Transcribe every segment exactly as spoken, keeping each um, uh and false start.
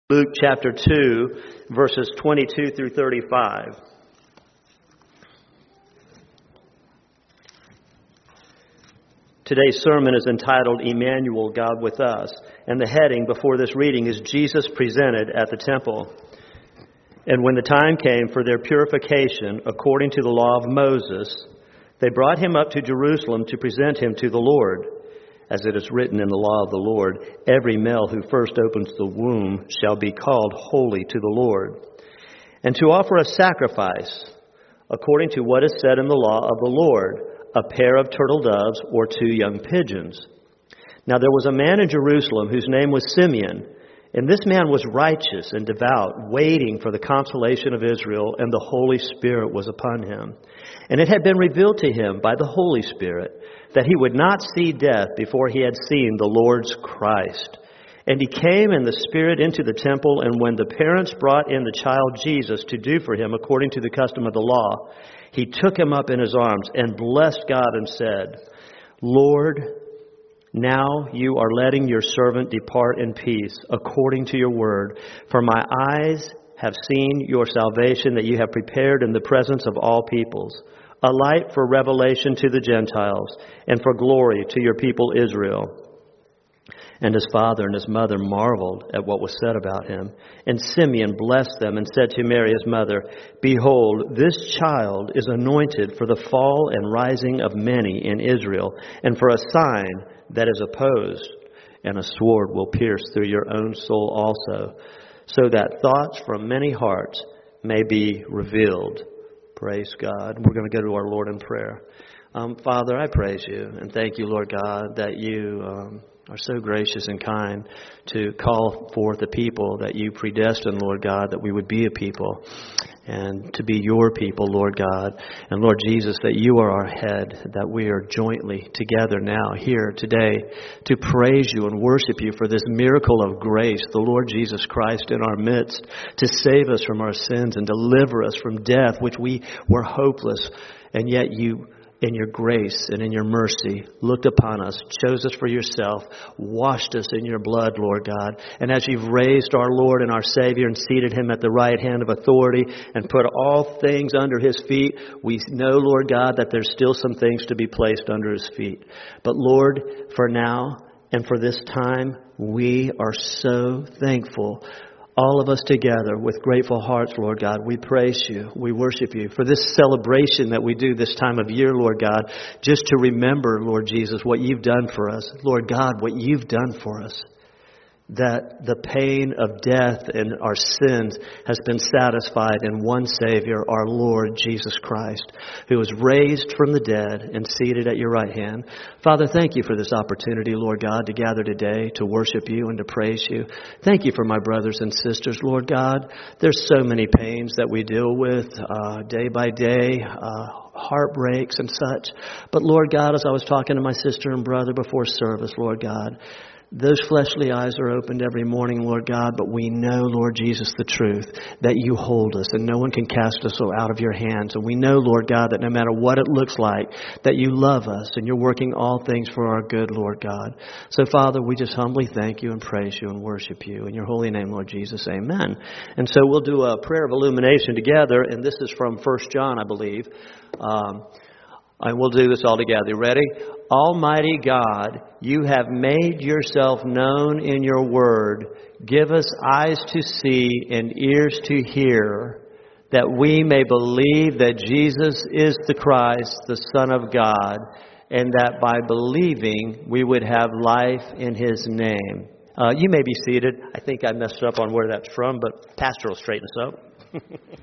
Luke chapter two, verses twenty-two through thirty-five. Today's sermon is entitled, Emmanuel, God with Us, and the heading before this reading is Jesus presented at the temple. And when the time came for their purification, according to the law of Moses, they brought him up to Jerusalem to present him to the Lord. As it is written in the law of the Lord, every male who first opens the womb shall be called holy to the Lord. And to offer a sacrifice, according to what is said in the law of the Lord, a pair of turtle doves or two young pigeons. Now there was a man in Jerusalem whose name was Simeon, and this man was righteous and devout, waiting for the consolation of Israel, and the Holy Spirit was upon him. And it had been revealed to him by the Holy Spirit that he would not see death before he had seen the Lord's Christ. And he came in the Spirit into the temple, and when the parents brought in the child Jesus to do for him according to the custom of the law, he took him up in his arms and blessed God and said, Lord, now you are letting your servant depart in peace according to your word. For my eyes have seen your salvation that you have prepared in the presence of all peoples, a light for revelation to the Gentiles and for glory to your people Israel. And his father and his mother marveled at what was said about him. And Simeon blessed them and said to Mary his mother, Behold, this child is anointed for the fall and rising of many in Israel, and for a sign that is opposed, and a sword will pierce through your own soul also, so that thoughts from many hearts may be revealed. Praise God. We're going to go to our Lord in prayer. Um, Father, I praise you and thank you, Lord God, that you um, are so gracious and kind to call forth a people that you predestined, Lord God, that we would be a people and to be your people, Lord God. And Lord Jesus, that you are our head, that we are jointly together now here today to praise you and worship you for this miracle of grace, the Lord Jesus Christ in our midst, to save us from our sins and deliver us from death, which we were hopeless, and yet you, in your grace and in your mercy, looked upon us, chose us for yourself, washed us in your blood, Lord God. And as you've raised our Lord and our Savior and seated him at the right hand of authority and put all things under his feet, we know, Lord God, that there's still some things to be placed under his feet. But Lord, for now and for this time, we are so thankful. All of us together with grateful hearts, Lord God, we praise you, we worship you for this celebration that we do this time of year, Lord God, just to remember, Lord Jesus, what you've done for us. Lord God, what you've done for us. That the pain of death and our sins has been satisfied in one Savior, our Lord Jesus Christ, who was raised from the dead and seated at your right hand. Father, thank you for this opportunity, Lord God, to gather today to worship you and to praise you. Thank you for my brothers and sisters, Lord God. There's so many pains that we deal with uh, day by day, uh, heartbreaks and such. But Lord God, as I was talking to my sister and brother before service, Lord God, those fleshly eyes are opened every morning, Lord God, but we know, Lord Jesus, the truth, that you hold us and no one can cast us out of your hands. And we know, Lord God, that no matter what it looks like, that you love us and you're working all things for our good, Lord God. So, Father, we just humbly thank you and praise you and worship you. In your holy name, Lord Jesus, amen. And so we'll do a prayer of illumination together, and this is from First John, I believe. Um, And we'll do this all together. You ready? Almighty God, you have made yourself known in your word. Give us eyes to see and ears to hear, that we may believe that Jesus is the Christ, the Son of God, and that by believing we would have life in his name. Uh, you may be seated. I think I messed up on where that's from, but Pastor will straighten us up.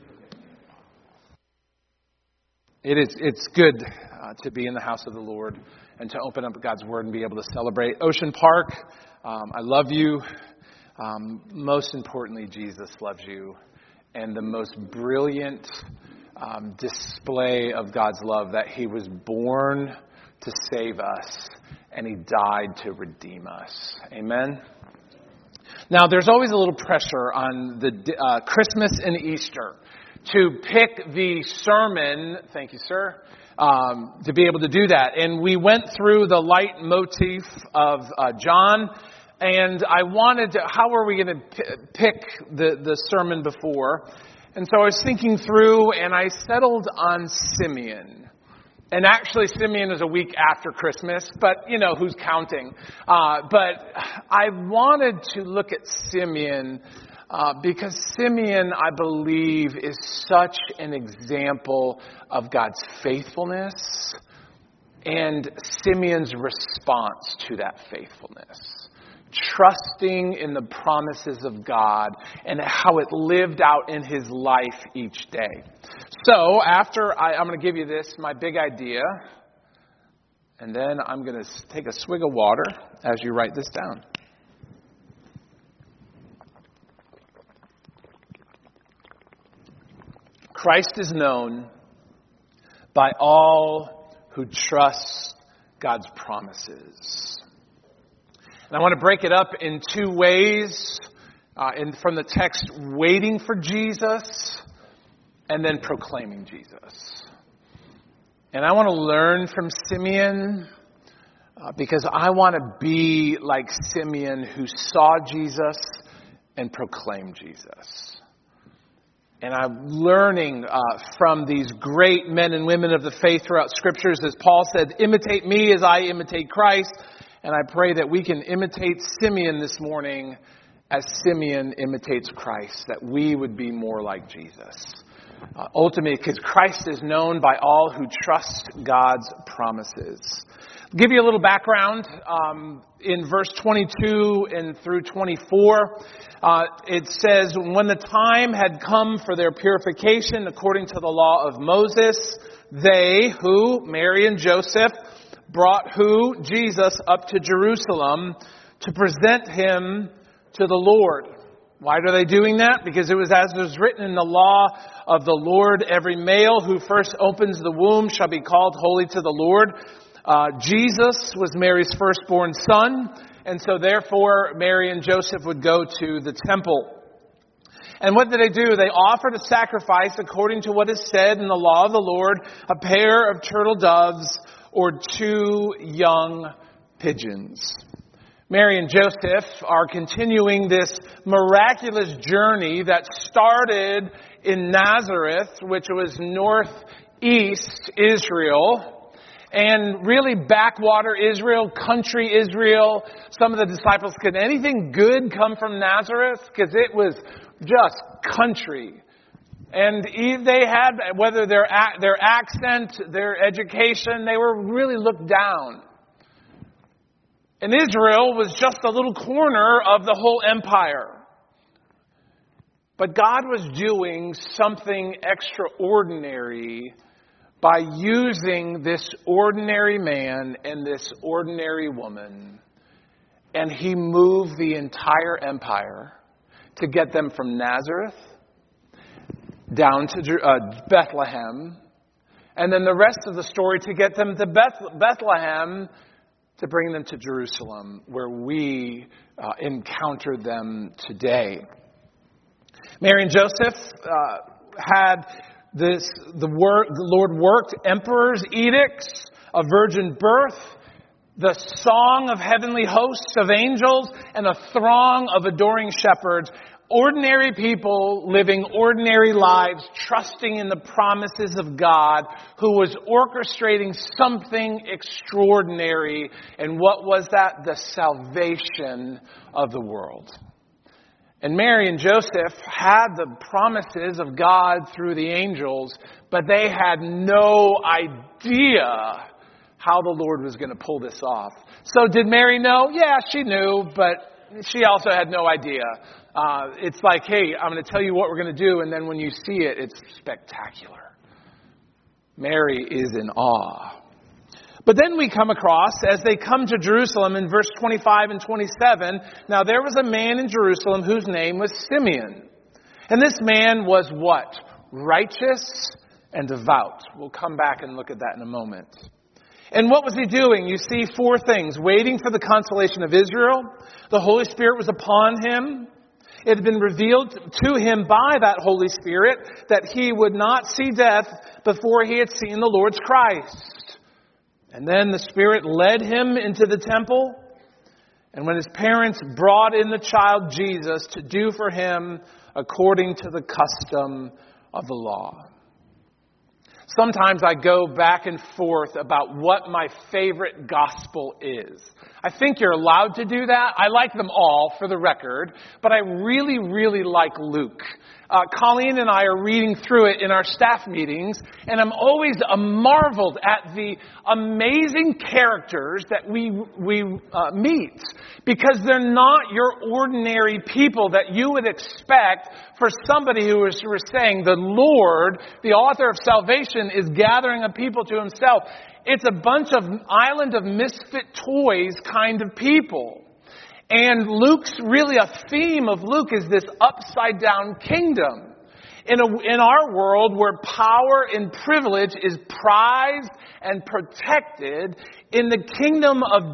It is, it's good uh, to be in the house of the Lord and to open up God's Word and be able to celebrate. Ocean Park, um, I love you. Um, most importantly, Jesus loves you. And the most brilliant um, display of God's love, that he was born to save us and he died to redeem us. Amen? Now, there's always a little pressure on the uh, Christmas and Easter to pick the sermon, thank you, sir, um, to be able to do that. And we went through the leitmotif of uh, John and I wanted to, how are we going to p- pick the, the sermon before? And so I was thinking through, and I settled on Simeon. And actually, Simeon is a week after Christmas, but, you know, who's counting? Uh, but I wanted to look at Simeon uh, because Simeon, I believe, is such an example of God's faithfulness and Simeon's response to that faithfulness. Trusting in the promises of God and how it lived out in his life each day. So after I, I'm going to give you this, my big idea, and then I'm going to take a swig of water as you write this down. Christ is known by all who trust God's promises. And I want to break it up in two ways. Uh, in, from the text, waiting for Jesus and then proclaiming Jesus. And I want to learn from Simeon uh, because I want to be like Simeon who saw Jesus and proclaimed Jesus. And I'm learning uh, from these great men and women of the faith throughout Scriptures. As Paul said, imitate me as I imitate Christ. And I pray that we can imitate Simeon this morning as Simeon imitates Christ, that we would be more like Jesus. Uh, ultimately, because Christ is known by all who trust God's promises. I'll give you a little background. Um, in verse twenty-two and through twenty-four, uh, it says, when the time had come for their purification according to the law of Moses, they, who, Mary and Joseph, brought who? Jesus up to Jerusalem to present him to the Lord. Why are they doing that? Because it was as it was written in the law of the Lord, every male who first opens the womb shall be called holy to the Lord. Uh, Jesus was Mary's firstborn son, and so therefore Mary and Joseph would go to the temple. And what did they do? They offered a sacrifice according to what is said in the law of the Lord, a pair of turtle doves or two young pigeons. Mary and Joseph are continuing this miraculous journey that started in Nazareth, which was northeast Israel, and really backwater Israel, country Israel. Some of the disciples, could anything good come from Nazareth? Because it was just country. And they had, whether their their accent, their education, they were really looked down. And Israel was just a little corner of the whole empire. But God was doing something extraordinary by using this ordinary man and this ordinary woman. And he moved the entire empire to get them from Nazareth down to uh, Bethlehem, and then the rest of the story to get them to Beth- Bethlehem, to bring them to Jerusalem, where we uh, encounter them today. Mary and Joseph uh, had this. The, word, the Lord worked emperors' edicts, a virgin birth, the song of heavenly hosts of angels, and a throng of adoring shepherds. Ordinary people living ordinary lives, trusting in the promises of God, who was orchestrating something extraordinary. And what was that? The salvation of the world. And Mary and Joseph had the promises of God through the angels, but they had no idea how the Lord was going to pull this off. So did Mary know? Yeah, she knew, but she also had no idea. Uh, it's like, hey, I'm going to tell you what we're going to do, and then when you see it, it's spectacular. Mary is in awe. But then we come across, as they come to Jerusalem in verse twenty-five and twenty-seven, now there was a man in Jerusalem whose name was Simeon. And this man was what? Righteous and devout. We'll come back and look at that in a moment. And what was he doing? You see four things. Waiting for the consolation of Israel. The Holy Spirit was upon him. It had been revealed to him by that Holy Spirit that he would not see death before he had seen the Lord's Christ. And then the Spirit led him into the temple. And when his parents brought in the child Jesus to do for him according to the custom of the law. Sometimes I go back and forth about what my favorite gospel is. I think you're allowed to do that. I like them all, for the record, but I really, really like Luke. Uh, Colleen and I are reading through it in our staff meetings, and I'm always uh, marveled at the amazing characters that we we uh, meet, because they're not your ordinary people that you would expect for somebody who is who is saying the Lord, the author of salvation, is gathering a people to himself. It's a bunch of island of misfit toys kind of people. And Luke's really a theme of Luke is this upside down kingdom. In a, in our world where power and privilege is prized and protected, in the kingdom of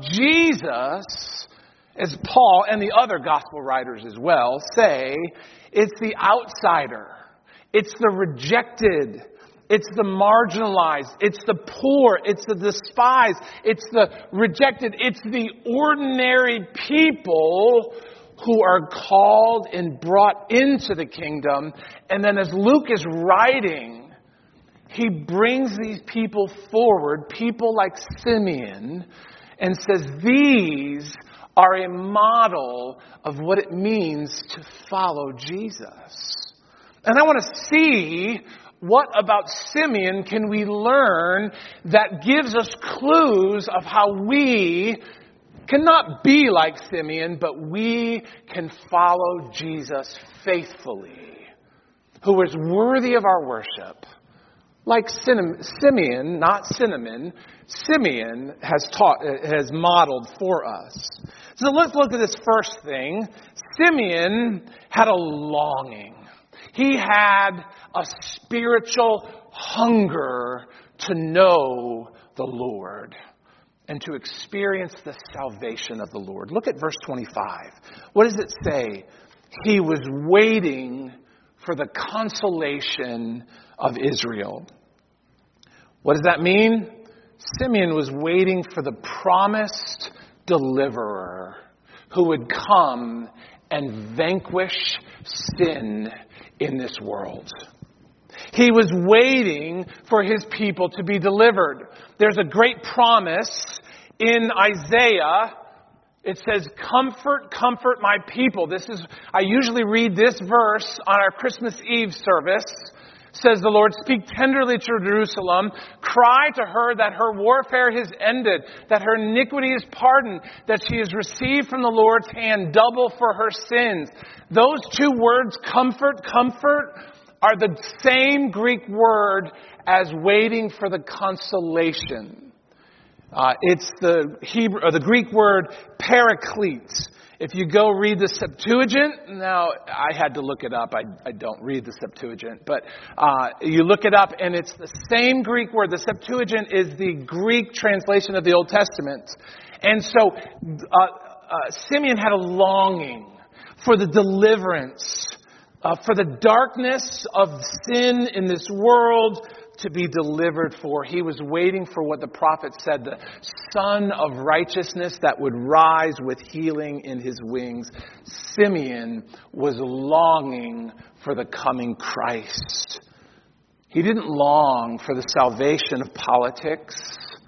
Jesus, as Paul and the other gospel writers as well say, it's the outsider. It's the rejected. It's the marginalized. It's the poor. It's the despised. It's the rejected. It's the ordinary people who are called and brought into the kingdom. And then as Luke is writing, he brings these people forward, people like Simeon, and says these are a model of what it means to follow Jesus. And I want to see, what about Simeon can we learn that gives us clues of how we cannot be like Simeon, but we can follow Jesus faithfully, who is worthy of our worship. Like Simeon, not cinnamon, Simeon has taught, has modeled for us. So let's look at this first thing. Simeon had a longing. He had a spiritual hunger to know the Lord and to experience the salvation of the Lord. Look at verse twenty-five. What does it say? He was waiting for the consolation of Israel. What does that mean? Simeon was waiting for the promised deliverer who would come and vanquish sin in this world. He was waiting for his people to be delivered. There's a great promise in Isaiah. It says, "Comfort, comfort my people." This is, I usually read this verse on our Christmas Eve service. Says the Lord, "Speak tenderly to Jerusalem. Cry to her that her warfare has ended, that her iniquity is pardoned, that she has received from the Lord's hand double for her sins." Those two words, comfort, comfort, are the same Greek word as waiting for the consolation. Uh, it's the Hebrew, or the Greek word paraclete. If you go read the Septuagint, now I had to look it up. I, I don't read the Septuagint, but uh, you look it up and it's the same Greek word. The Septuagint is the Greek translation of the Old Testament. And so uh, uh, Simeon had a longing for the deliverance, uh, for the darkness of sin in this world to be delivered for. He was waiting for what the prophet said, the Son of Righteousness that would rise with healing in his wings. Simeon was longing for the coming Christ. He didn't long for the salvation of politics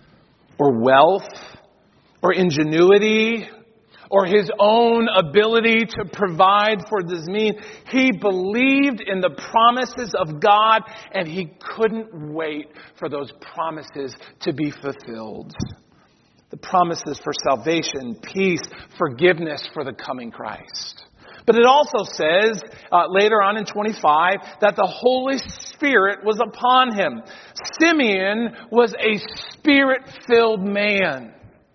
or wealth or ingenuity or his own ability to provide for this means. He believed in the promises of God, and he couldn't wait for those promises to be fulfilled. The promises for salvation, peace, forgiveness for the coming Christ. But it also says, uh, later on in twenty-five, that the Holy Spirit was upon him. Simeon was a Spirit-filled man.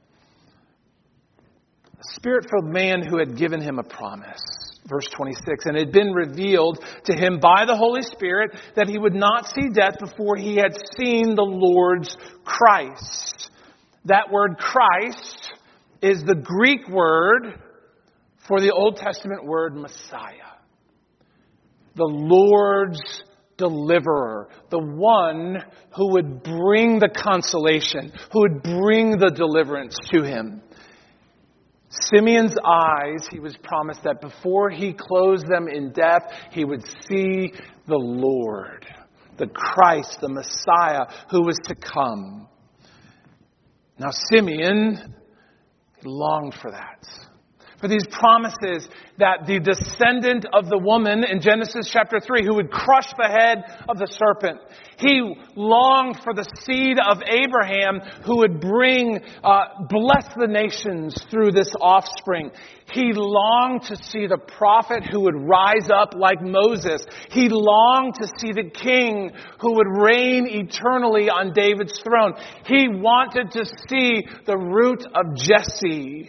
Spirit-filled man who had given him a promise. Verse twenty-six, "And it had been revealed to him by the Holy Spirit that he would not see death before he had seen the Lord's Christ." That word Christ is the Greek word for the Old Testament word Messiah. The Lord's deliverer. The one who would bring the consolation, who would bring the deliverance to him. Simeon's eyes, he was promised that before he closed them in death, he would see the Lord, the Christ, the Messiah who was to come. Now Simeon longed for that. For these promises that the descendant of the woman in Genesis chapter three who would crush the head of the serpent. He longed for the seed of Abraham who would bring, uh, bless the nations through this offspring. He longed to see the prophet who would rise up like Moses. He longed to see the king who would reign eternally on David's throne. He wanted to see the root of Jesse.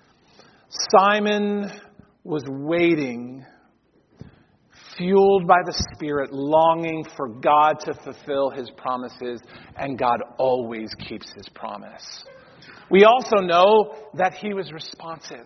Simon was waiting, fueled by the Spirit, longing for God to fulfill His promises, and God always keeps His promise. We also know that he was responsive.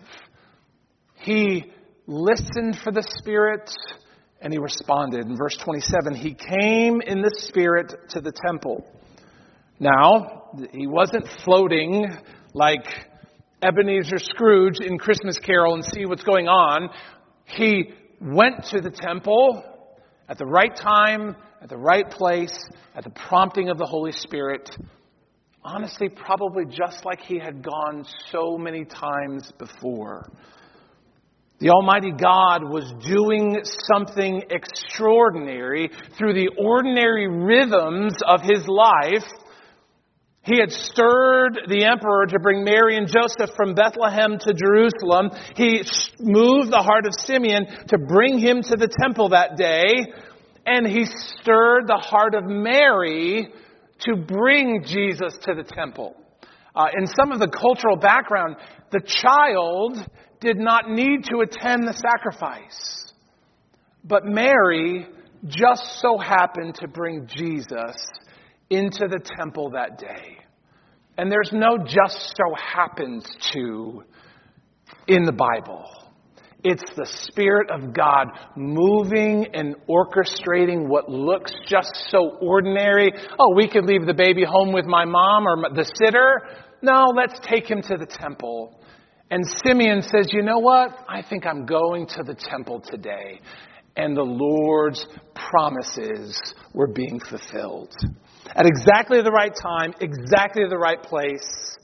He listened for the Spirit, and he responded. In verse twenty-seven, he came in the Spirit to the temple. Now, he wasn't floating like Ebenezer Scrooge in Christmas Carol and see what's going on. He went to the temple at the right time, at the right place, at the prompting of the Holy Spirit. Honestly, probably just like he had gone so many times before. The Almighty God was doing something extraordinary through the ordinary rhythms of His life. He had stirred the emperor to bring Mary and Joseph from Bethlehem to Jerusalem. He moved the heart of Simeon to bring him to the temple that day. And he stirred the heart of Mary to bring Jesus to the temple. Uh, in some of the cultural background, the child did not need to attend the sacrifice. But Mary just so happened to bring Jesus into the temple that day. And there's no just so happens to in the Bible. It's the Spirit of God moving and orchestrating what looks just so ordinary. Oh, we could leave the baby home with my mom or the sitter. No, let's take him to the temple. And Simeon says, you know what? I think I'm going to the temple today. And the Lord's promises were being fulfilled. At exactly the right time, exactly the right place,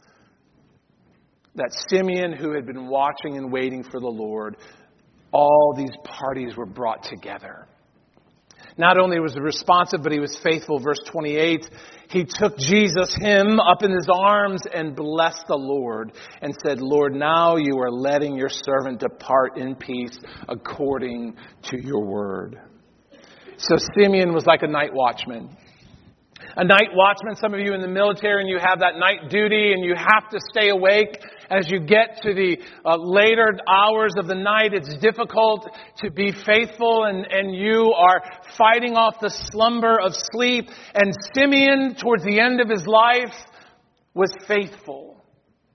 that Simeon, who had been watching and waiting for the Lord, all these parties were brought together. Not only was he responsive, but he was faithful. Verse twenty-eight, he took Jesus, him, up in his arms and blessed the Lord and said, Lord, now you are letting your servant depart in peace according to your word. So Simeon was like a night watchman. A night watchman, some of you in the military, and you have that night duty and you have to stay awake. As you get to the uh, later hours of the night, it's difficult to be faithful, and, and you are fighting off the slumber of sleep. And Simeon, towards the end of his life, was faithful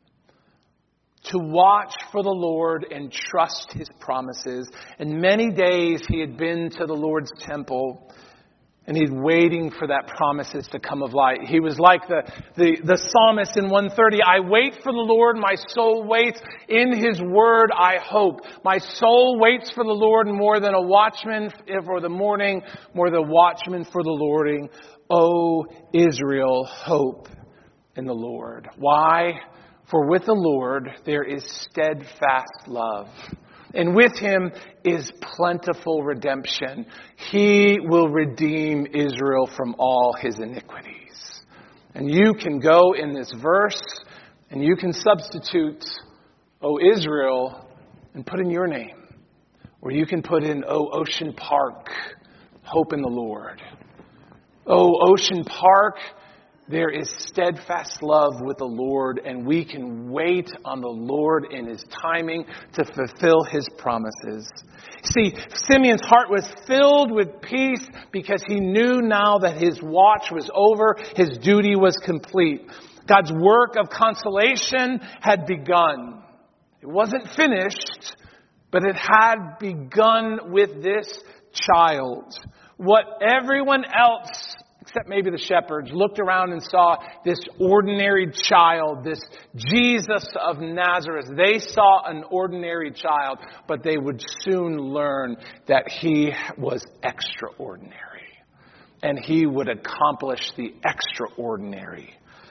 to watch for the Lord and trust His promises. And many days he had been to the Lord's temple, and he's waiting for that promises to come of light. He was like the, the, the psalmist in one thirty. I wait for the Lord, my soul waits. In His word I hope. My soul waits for the Lord more than a watchman for the morning, more than a watchman for the lording. O Israel, hope in the Lord. Why? For with the Lord there is steadfast love. And with Him is plentiful redemption. He will redeem Israel from all his iniquities. And you can go in this verse and you can substitute, O Israel, and put in your name. Or you can put in, O Ocean Park, hope in the Lord. O Ocean Park, there is steadfast love with the Lord, and we can wait on the Lord in His timing to fulfill His promises. See, Simeon's heart was filled with peace because he knew now that his watch was over, his duty was complete. God's work of consolation had begun. It wasn't finished, but it had begun with this child. What everyone else except maybe the shepherds, looked around and saw this ordinary child, this Jesus of Nazareth. They saw an ordinary child, but they would soon learn that he was extraordinary. And he would accomplish the extraordinary.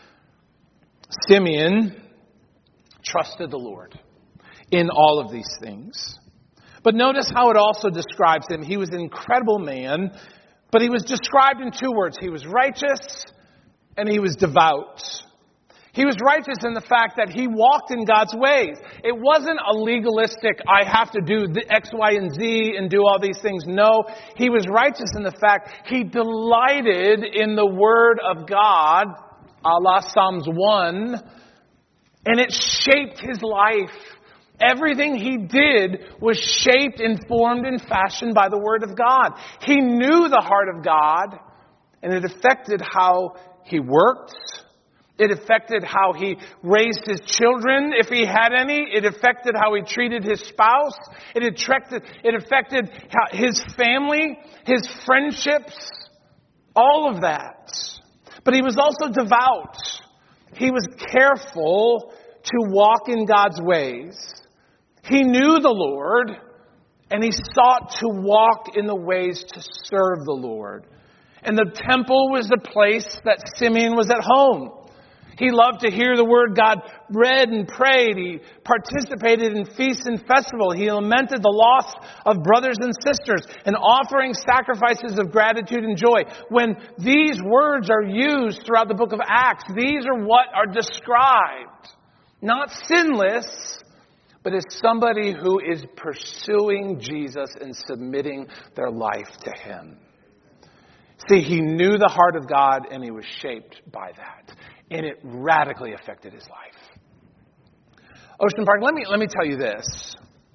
Simeon trusted the Lord in all of these things. But notice how it also describes him. He was an incredible man, but he was described in two words. He was righteous and he was devout. He was righteous in the fact that he walked in God's ways. It wasn't a legalistic, I have to do the X, Y, and Z and do all these things. No, he was righteous in the fact he delighted in the Word of God, a la Psalms one, and it shaped his life. Everything he did was shaped, informed, and fashioned by the Word of God. He knew the heart of God, and it affected how he worked. It affected how he raised his children, if he had any. It affected how he treated his spouse. It affected, it affected how his family, his friendships, all of that. But he was also devout. He was careful to walk in God's ways. He knew the Lord, and he sought to walk in the ways to serve the Lord. And the temple was the place that Simeon was at home. He loved to hear the Word God read and prayed. He participated in feasts and festivals. He lamented the loss of brothers and sisters and offering sacrifices of gratitude and joy. When these words are used throughout the book of Acts, these are what are described. Not sinless, but as somebody who is pursuing Jesus and submitting their life to Him. See, he knew the heart of God and he was shaped by that. And it radically affected his life. Ocean Park, let me, let me tell you this.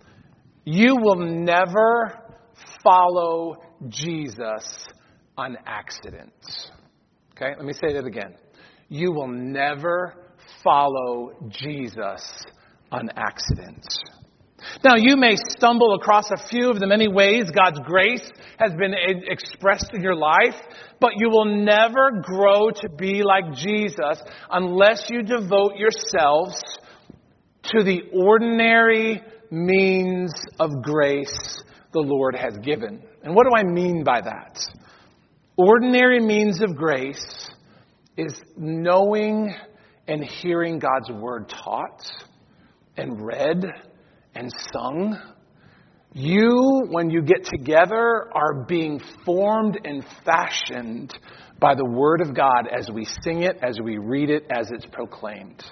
You will never follow Jesus on accident. Okay, let me say that again. You will never follow Jesus on accident. Now, you may stumble across a few of the many ways God's grace has been expressed in your life, but you will never grow to be like Jesus unless you devote yourselves to the ordinary means of grace the Lord has given. And what do I mean by that? Ordinary means of grace is knowing and hearing God's Word taught and read and sung. You, when you get together, are being formed and fashioned by the Word of God as we sing it, as we read it, as it's proclaimed.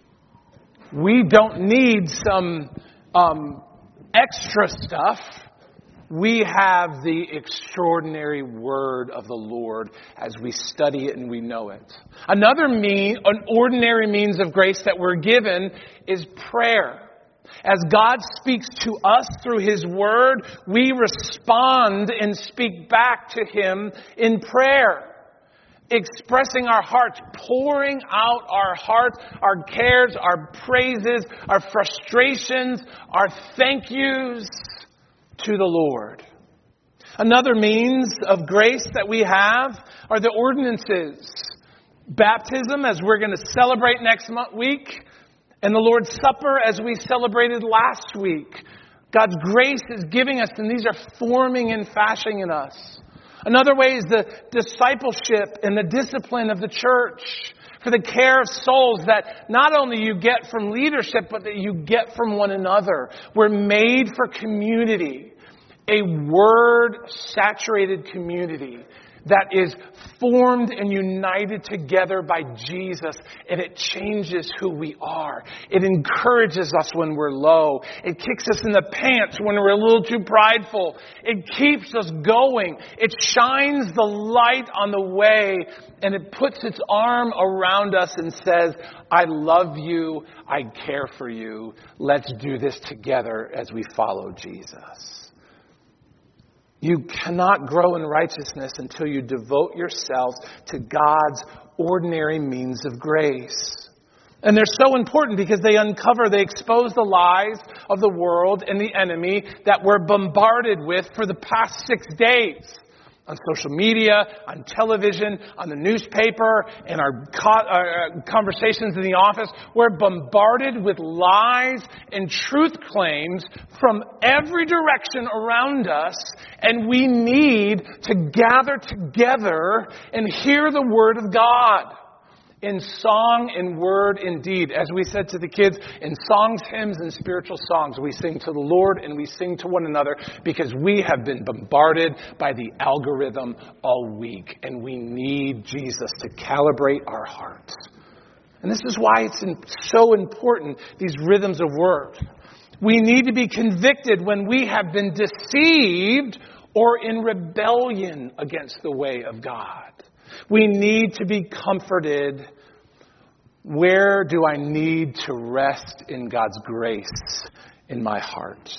We don't need some um, extra stuff. We have the extraordinary Word of the Lord as we study it and we know it. Another mean, an ordinary means of grace that we're given is prayer. As God speaks to us through His Word, we respond and speak back to Him in prayer. Expressing our hearts, pouring out our hearts, our cares, our praises, our frustrations, our thank yous to the Lord. Another means of grace that we have are the ordinances. Baptism, as we're going to celebrate next month, week. And the Lord's Supper, as we celebrated last week. God's grace is giving us, and these are forming and fashioning in us. Another way is the discipleship and the discipline of the church for the care of souls that not only you get from leadership, but that you get from one another. We're made for community, a Word-saturated community that is formed and united together by Jesus, and it changes who we are. It encourages us when we're low. It kicks us in the pants when we're a little too prideful. It keeps us going. It shines the light on the way, and it puts its arm around us and says, I love you. I care for you. Let's do this together as we follow Jesus. You cannot grow in righteousness until you devote yourselves to God's ordinary means of grace. And they're so important because they uncover, they expose the lies of the world and the enemy that we're bombarded with for the past six days. on social media, on television, on the newspaper, in our co- uh, conversations in the office. We're bombarded with lies and truth claims from every direction around us, and we need to gather together and hear the Word of God. In song, in word, in deed. As we said to the kids, in songs, hymns, and spiritual songs, we sing to the Lord and we sing to one another because we have been bombarded by the algorithm all week. And we need Jesus to calibrate our hearts. And this is why it's so important, these rhythms of word. We need to be convicted when we have been deceived or in rebellion against the way of God. We need to be comforted. Where do I need to rest in God's grace in my heart?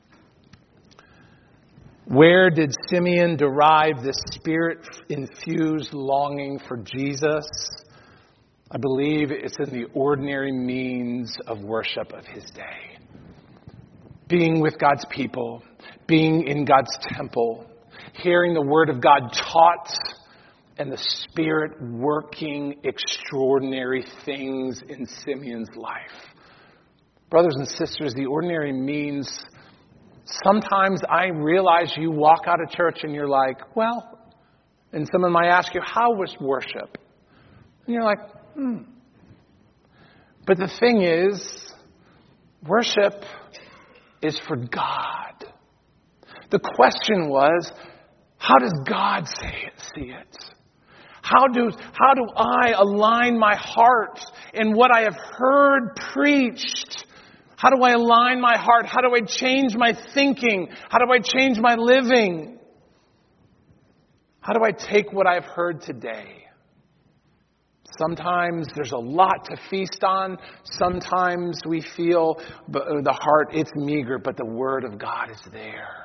Where did Simeon derive this spirit-infused longing for Jesus? I believe it's in the ordinary means of worship of his day. Being with God's people, being in God's temple, hearing the Word of God taught, and the Spirit working extraordinary things in Simeon's life. Brothers and sisters, the ordinary means, sometimes I realize you walk out of church and you're like, well, and someone might ask you, how was worship? And you're like, hmm. But the thing is, worship is for God. The question was, how does God say it, see it? How do, how do I align my heart in what I have heard preached? How do I align my heart? How do I change my thinking? How do I change my living? How do I take what I've heard today? Sometimes there's a lot to feast on. Sometimes we feel the heart, it's meager, but the Word of God is there.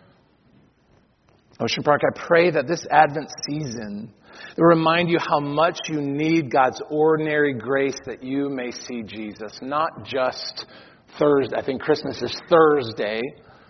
Ocean Park, I pray that this Advent season will remind you how much you need God's ordinary grace that you may see Jesus. Not just Thursday. I think Christmas is Thursday.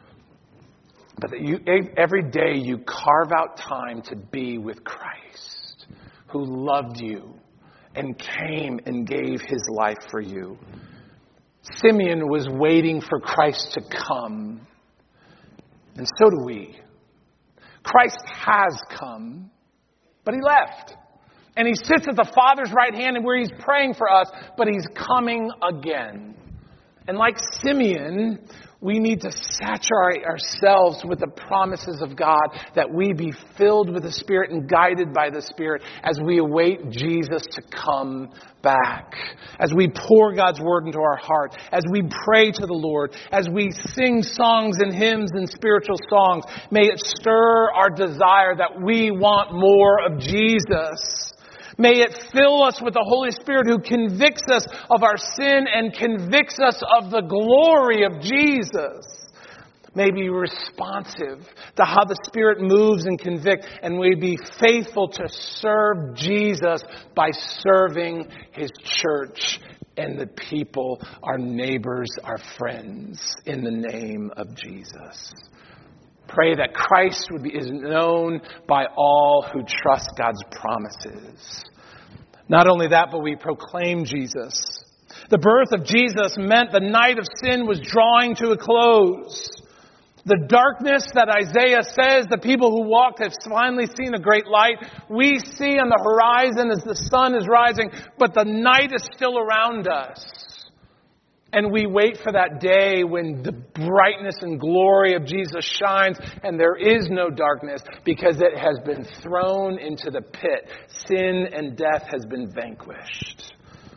But that you, every day you carve out time to be with Christ, who loved you and came and gave his life for you. Simeon was waiting for Christ to come. And so do we. Christ has come, but he left. And he sits at the Father's right hand and where he's praying for us, but he's coming again. And like Simeon, we need to saturate ourselves with the promises of God, that we be filled with the Spirit and guided by the Spirit as we await Jesus to come back. As we pour God's Word into our heart, as we pray to the Lord, as we sing songs and hymns and spiritual songs, may it stir our desire that we want more of Jesus. May it fill us with the Holy Spirit who convicts us of our sin and convicts us of the glory of Jesus. May be responsive to how the Spirit moves and convicts, and we be faithful to serve Jesus by serving his church and the people, our neighbors, our friends, in the name of Jesus. Pray that Christ would be, is known by all who trust God's promises. Not only that, but we proclaim Jesus. The birth of Jesus meant the night of sin was drawing to a close. The darkness that Isaiah says the people who walked have finally seen a great light. We see on the horizon as the sun is rising, but the night is still around us. And we wait for that day when the brightness and glory of Jesus shines and there is no darkness because it has been thrown into the pit. Sin and death has been vanquished.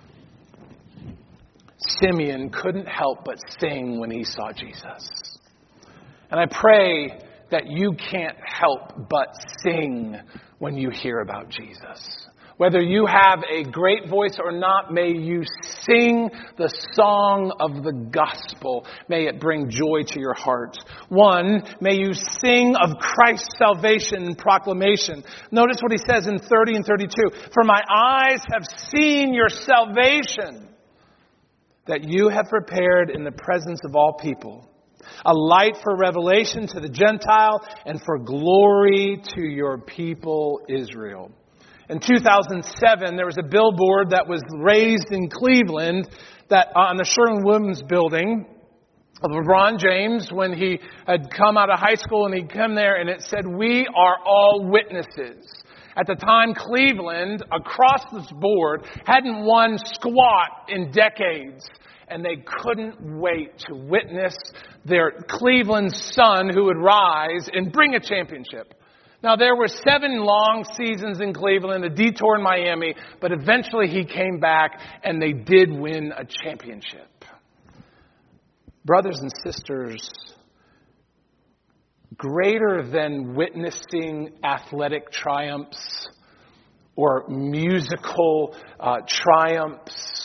Simeon couldn't help but sing when he saw Jesus. And I pray that you can't help but sing when you hear about Jesus. Whether you have a great voice or not, may you sing the song of the gospel. May it bring joy to your heart. One, may you sing of Christ's salvation and proclamation. Notice what he says in thirty and thirty-two. For my eyes have seen your salvation that you have prepared in the presence of all people. a light for revelation to the Gentile, and for glory to your people Israel. In two thousand seven, there was a billboard that was raised in Cleveland that on the Sherwin-Williams building of LeBron James when he had come out of high school, and he'd come there and it said, "We are all witnesses." At the time, Cleveland, across this board, hadn't won squat in decades. And they couldn't wait to witness their Cleveland son who would rise and bring a championship. Now, there were seven long seasons in Cleveland, a detour in Miami, but eventually he came back and they did win a championship. Brothers and sisters, greater than witnessing athletic triumphs or musical uh, triumphs,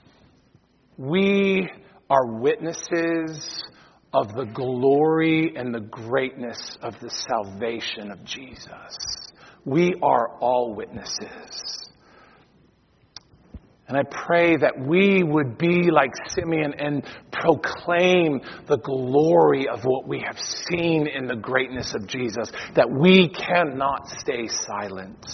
we are witnesses of the glory and the greatness of the salvation of Jesus. We are all witnesses. And I pray that we would be like Simeon and proclaim the glory of what we have seen in the greatness of Jesus, that we cannot stay silent.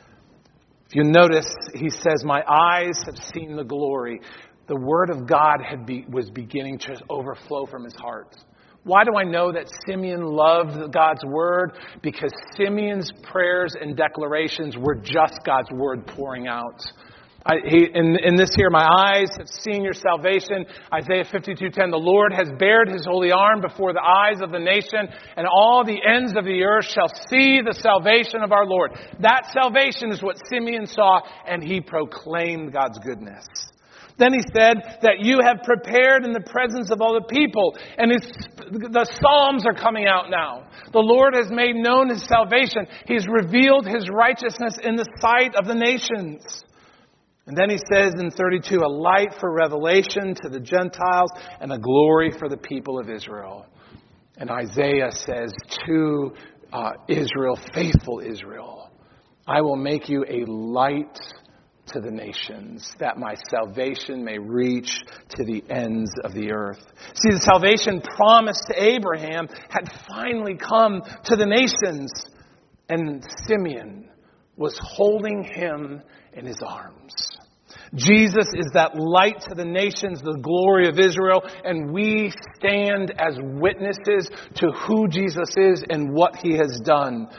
If you notice, he says, "My eyes have seen the glory." The Word of God had be, was beginning to overflow from his heart. Why do I know that Simeon loved God's Word? Because Simeon's prayers and declarations were just God's Word pouring out. I, he, in, in this here, "My eyes have seen your salvation." Isaiah fifty-two ten, "The Lord has bared his holy arm before the eyes of the nation, and all the ends of the earth shall see the salvation of our Lord." That salvation is what Simeon saw, and he proclaimed God's goodness. Then he said that you have prepared in the presence of all the people. And his, the Psalms are coming out now. The Lord has made known his salvation. He's revealed his righteousness in the sight of the nations. And then he says in thirty-two, "A light for revelation to the Gentiles and a glory for the people of Israel." And Isaiah says to uh, Israel, faithful Israel, "I will make you a light to the nations, that my salvation may reach to the ends of the earth." See, the salvation promised to Abraham had finally come to the nations, and Simeon was holding him in his arms. Jesus is that light to the nations, the glory of Israel, and we stand as witnesses to who Jesus is and what he has done.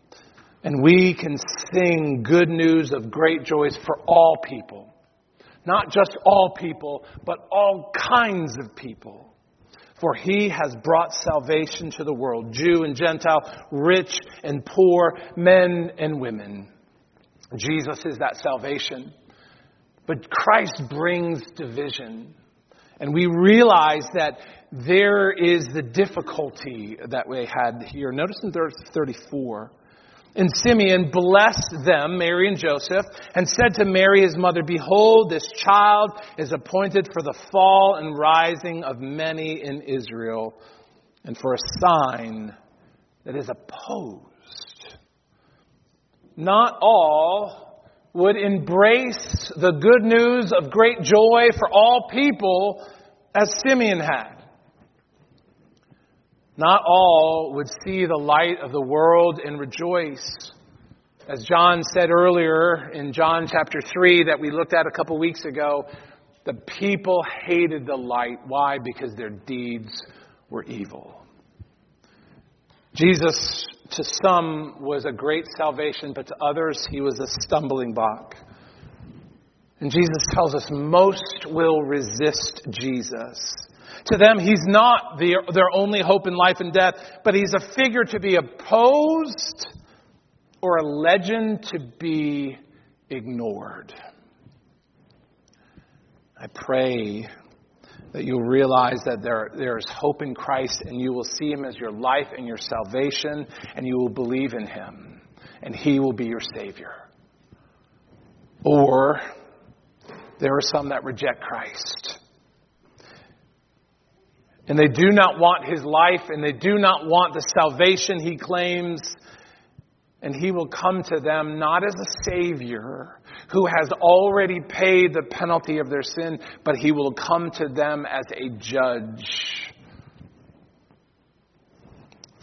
And we can sing good news of great joys for all people. Not just all people, but all kinds of people. For he has brought salvation to the world, Jew and Gentile, rich and poor, men and women. Jesus is that salvation. But Christ brings division. And we realize that there is the difficulty that we had here. Notice in verse thirty-four. "And Simeon blessed them," Mary and Joseph, "and said to Mary his mother, Behold, this child is appointed for the fall and rising of many in Israel, and for a sign that is opposed." Not all would embrace the good news of great joy for all people as Simeon had. Not all would see the light of the world and rejoice. As John said earlier in John chapter three that we looked at a couple weeks ago, the people hated the light. Why? Because their deeds were evil. Jesus, to some, was a great salvation, but to others, he was a stumbling block. And Jesus tells us most will resist Jesus. To them, he's not the, their only hope in life and death, but he's a figure to be opposed or a legend to be ignored. I pray that you'll realize that there, there is hope in Christ, and you will see him as your life and your salvation, and you will believe in him, and he will be your Savior. Or there are some that reject Christ. And they do not want his life, and they do not want the salvation he claims. And he will come to them not as a Savior who has already paid the penalty of their sin, but he will come to them as a judge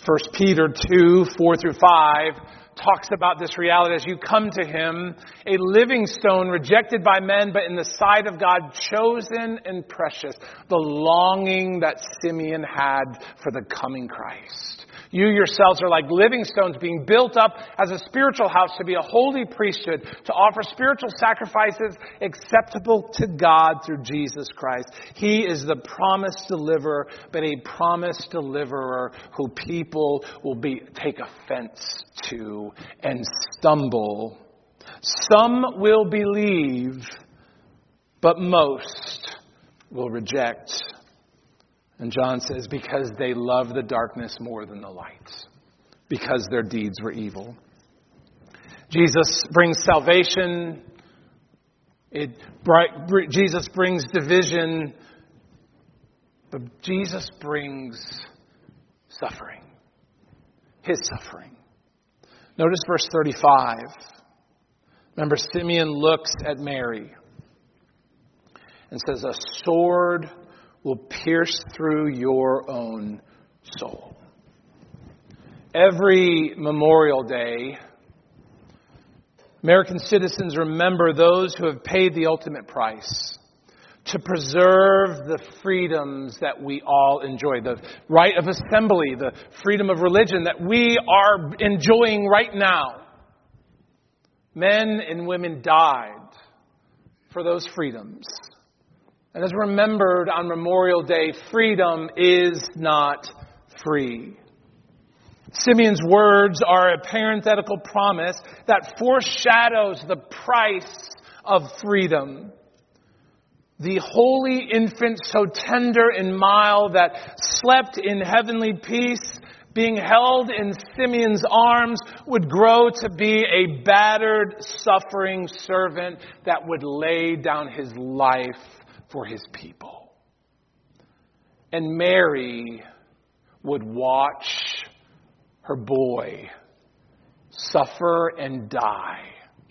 First Peter two, four through five talks about this reality as you come to Him, a living stone rejected by men, but in the sight of God, chosen and precious. The longing that Simeon had for the coming Christ. You yourselves are like living stones being built up as a spiritual house to be a holy priesthood, to offer spiritual sacrifices acceptable to God through Jesus Christ. He is the promised deliverer, but a promised deliverer who people will be take offense to and stumble. Some will believe, but most will reject. And John says, because they love the darkness more than the light, because their deeds were evil. Jesus brings salvation. It, Jesus brings division. But Jesus brings suffering. His suffering. Notice verse thirty-five. Remember, Simeon looks at Mary and says, a sword will pierce through your own soul. Every Memorial Day, American citizens remember those who have paid the ultimate price to preserve the freedoms that we all enjoy. The right of assembly, the freedom of religion that we are enjoying right now. Men and women died for those freedoms. And as remembered on Memorial Day, freedom is not free. Simeon's words are a parenthetical promise that foreshadows the price of freedom. The holy infant, so tender and mild, that slept in heavenly peace, being held in Simeon's arms, would grow to be a battered, suffering servant that would lay down his life for his people. And Mary would watch her boy suffer and die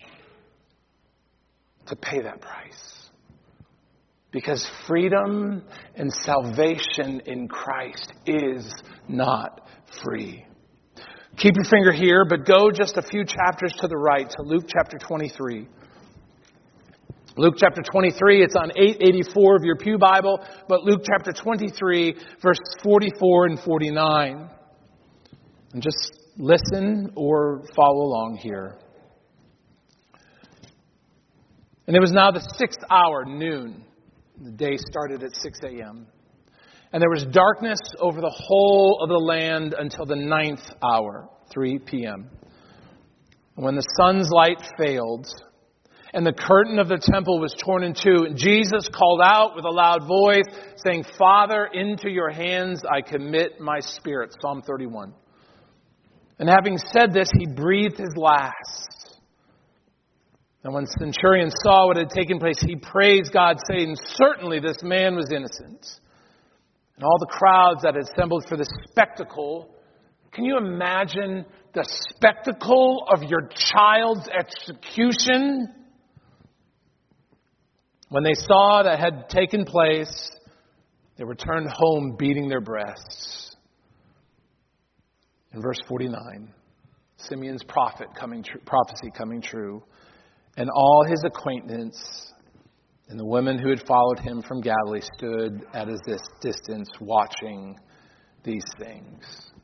to pay that price. Because freedom and salvation in Christ is not free. Keep your finger here, but go just a few chapters to the right to Luke chapter twenty-three. Luke chapter twenty-three, it's on eight eighty-four of your Pew Bible, but Luke chapter twenty-three, verses forty-four and forty-nine. And just listen or follow along here. And it was now the sixth hour, noon. The day started at six a.m. And there was darkness over the whole of the land until the ninth hour, three p.m. And when the sun's light failed, and the curtain of the temple was torn in two, and Jesus called out with a loud voice, saying, Father, into your hands I commit my spirit. Psalm thirty-one. And having said this, he breathed his last. And when the centurion saw what had taken place, he praised God, saying, certainly this man was innocent. And all the crowds that had assembled for the spectacle, can you imagine the spectacle of your child's execution? When they saw that had taken place, they returned home beating their breasts. In verse forty-nine, Simeon's prophet coming tr- prophecy coming true, and all his acquaintance and the women who had followed him from Galilee stood at a distance watching these things.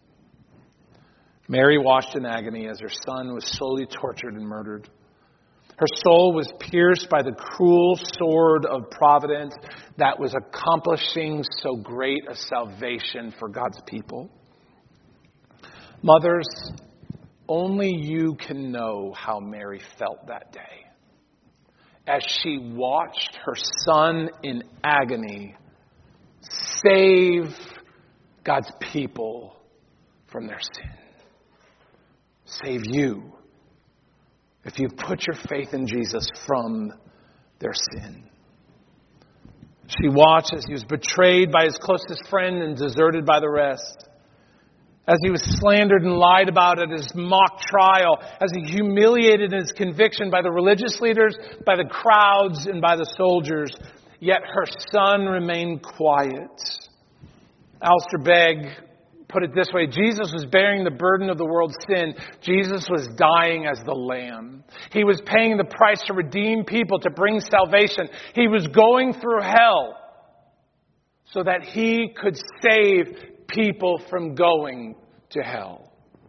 Mary watched in agony as her son was slowly tortured and murdered. Her soul was pierced by the cruel sword of providence that was accomplishing so great a salvation for God's people. Mothers, only you can know how Mary felt that day as she watched her son in agony save God's people from their sin. Save you, if you've put your faith in Jesus, from their sin. She watched as he was betrayed by his closest friend and deserted by the rest. As he was slandered and lied about at his mock trial. As he humiliated in his conviction by the religious leaders, by the crowds, and by the soldiers. Yet her son remained quiet. Alistair Begg put it this way. Jesus was bearing the burden of the world's sin. Jesus was dying as the Lamb. He was paying the price to redeem people, to bring salvation. He was going through hell so that He could save people from going to hell.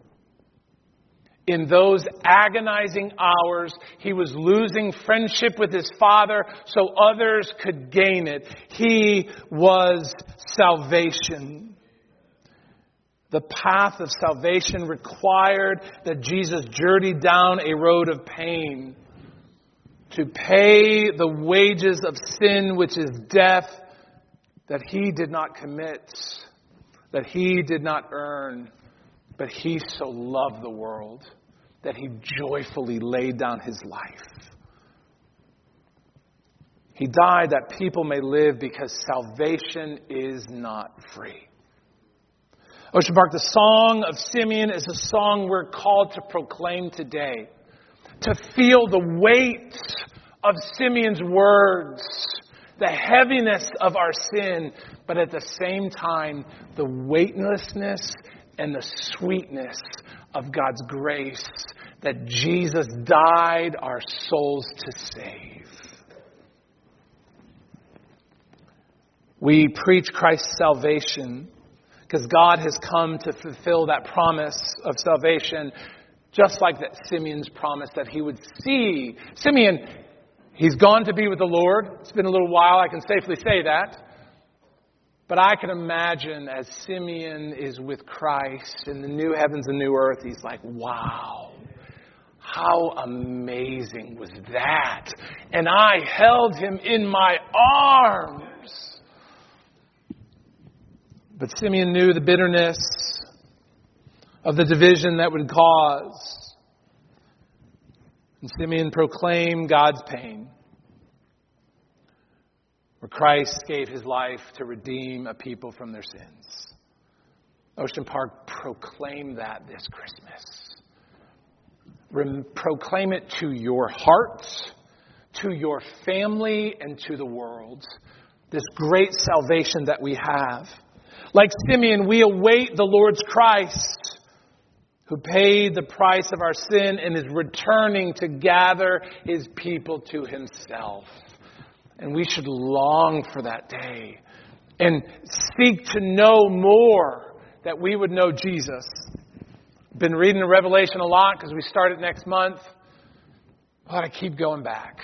In those agonizing hours, He was losing friendship with His Father so others could gain it. He was salvation. The path of salvation required that Jesus journeyed down a road of pain to pay the wages of sin, which is death, that He did not commit, that He did not earn. But He so loved the world that He joyfully laid down His life. He died that people may live, because salvation is not free. Ocean Park, the Song of Simeon is a song we're called to proclaim today. To feel the weight of Simeon's words, the heaviness of our sin, but at the same time, the weightlessness and the sweetness of God's grace that Jesus died our souls to save. We preach Christ's salvation because God has come to fulfill that promise of salvation, just like that Simeon's promise that he would see. Simeon, he's gone to be with the Lord. It's been a little while, I can safely say that. But I can imagine as Simeon is with Christ in the new heavens and new earth, he's like, wow, how amazing was that? And I held him in my arms. But Simeon knew the bitterness of the division that would cause. And Simeon proclaimed God's pain, where Christ gave His life to redeem a people from their sins. Ocean Park, proclaim that this Christmas. Rem- proclaim it to your heart, to your family, and to the world. This great salvation that we have. Like Simeon, we await the Lord's Christ, who paid the price of our sin and is returning to gather His people to Himself. And we should long for that day and seek to know more, that we would know Jesus. Been reading the Revelation a lot because we start it next month. But I keep going back.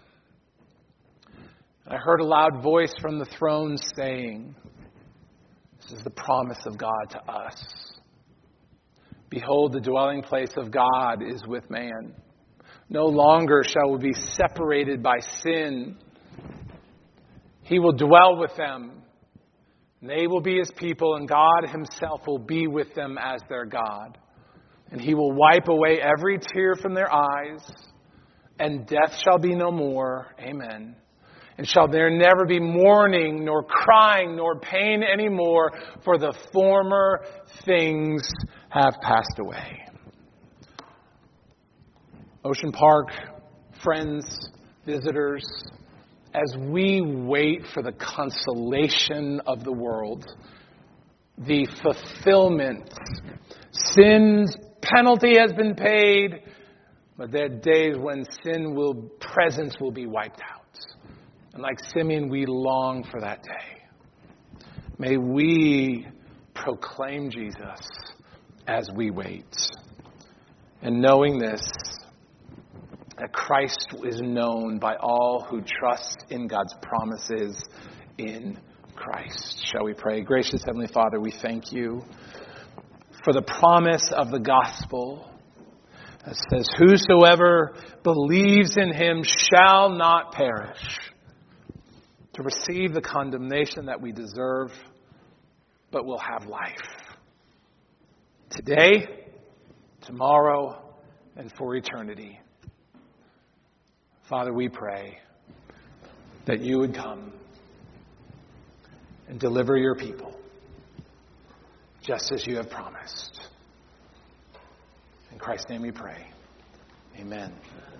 I heard a loud voice from the throne saying, this is the promise of God to us. Behold, the dwelling place of God is with man. No longer shall we be separated by sin. He will dwell with them. And they will be His people, and God Himself will be with them as their God. And He will wipe away every tear from their eyes, and death shall be no more. Amen. And shall there never be mourning, nor crying, nor pain anymore, for the former things have passed away. Ocean Park, friends, visitors, as we wait for the consolation of the world, the fulfillment, sin's penalty has been paid, but there are days when sin will, presence will be wiped out. And like Simeon, we long for that day. May we proclaim Jesus as we wait. And knowing this, that Christ is known by all who trust in God's promises in Christ. Shall we pray? Gracious Heavenly Father, we thank You for the promise of the gospel that says, whosoever believes in Him shall not perish, to receive the condemnation that we deserve, but will have life. Today, tomorrow, and for eternity. Father, we pray that You would come and deliver Your people, just as You have promised. In Christ's name we pray. Amen.